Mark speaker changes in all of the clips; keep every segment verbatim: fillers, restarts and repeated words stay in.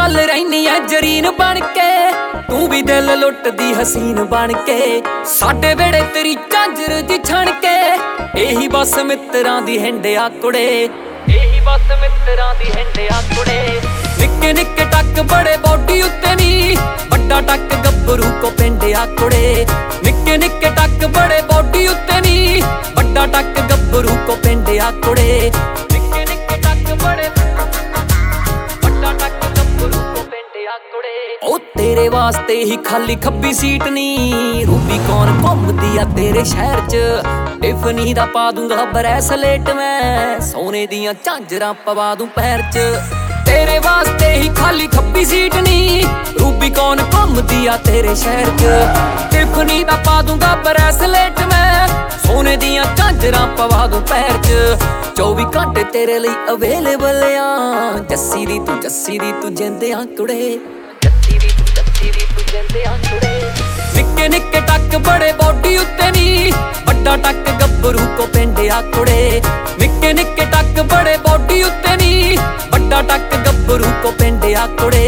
Speaker 1: पल रैनी है जरीन बन के, तू भी दिल लुटदी हसीन बन के। साडे वेड़े तेरी झांजर दी छण के, एही बस मित्रां दी हिंडिया कुड़े, एही बस मित्रां दी हिंडिया कुड़े। निक्के निक्के टक बड़े बॉडी उत्ते नी, बड़ा टक गब्बरू को पिंडिया कुड़े। निक्के निक्के टक बड़े बॉडी उत्ते नी, बड़ा टक गब्बरू को पिंडिया कुड़े। निक्के निक्के टक बड़े बड़ा टक गब्बरू को पिंडिया कुड़े। ओ तेरे वास्ते ही खाली खब्बी सीट नी, रूबी कौन घुमदी आ तेरे शहर च। टिफनी दा पा दूंगा ब्रैसलेट मैं, सोने दियां झांजरां पवा दूं पैर च। तेरे वास्ते ही खाली खब्बी सीट नी, रूबी कौन घुमदी आ तेरे शहर च। टिफनी दा पा दूंगा ब्रैसलेट मैं, सोने दियां झांजरां पवा दूं पैर च। चौबी घंटे तेरे लिए अवेलेबल आ, जस्सी दी तू जस्सी दी तू जिंदियां कुड़े, जस्सी दी तू जस्सी दी तू जिंदियां कुड़े। निक्के निक्के टक बड़े बॉडी उत्ते नी, बड़ा टक गब्बरू को पिंडिया कुड़े। निक्के निक्के टक बड़े बॉडी उत्ते नी, बड़ा टक गब्बरू को पिंडिया कुड़े।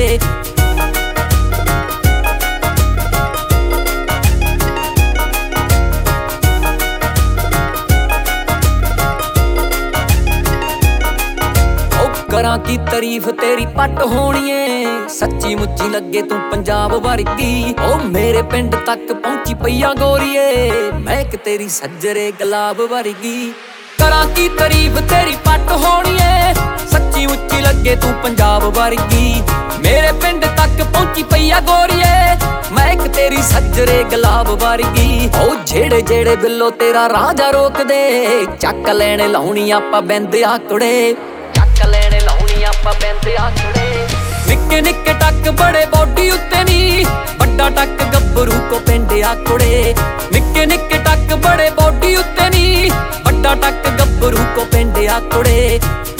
Speaker 1: करा की तारीफ तेरी पट होनी है, सच्ची मुच्ची लगे तू पंजाब वर्गी। ओ मेरे पिंड तक पहुंची पईया गोरीए, महक तेरी सज्जरे गुलाब वर्गी। करा की तारीफ तेरी पट होनी है, सच्ची मुच्ची लगे तू पंजाब वर्गी। मेरे पिंड तक पहुंची पईया गोरीए, महक तेरी सज्जरे गुलाब वर्गी। ओ जेड़े जेड़े बिल्लो तेरा राजा रोक दे, चक लेने लाउनी आपां बिंदिया कुड़े, चक लेने लाउनी आपां बिंदिया कुड़े। निक्के निक्के टक बड़े बॉडी उत्ते नी, बड़ा टक गब्बरू को पिंडिया कुड़े। निक्के निक्के टक बड़े बॉडी उत्ते नी, बड़ा टक गब्बरू को पिंडिया कुड़े।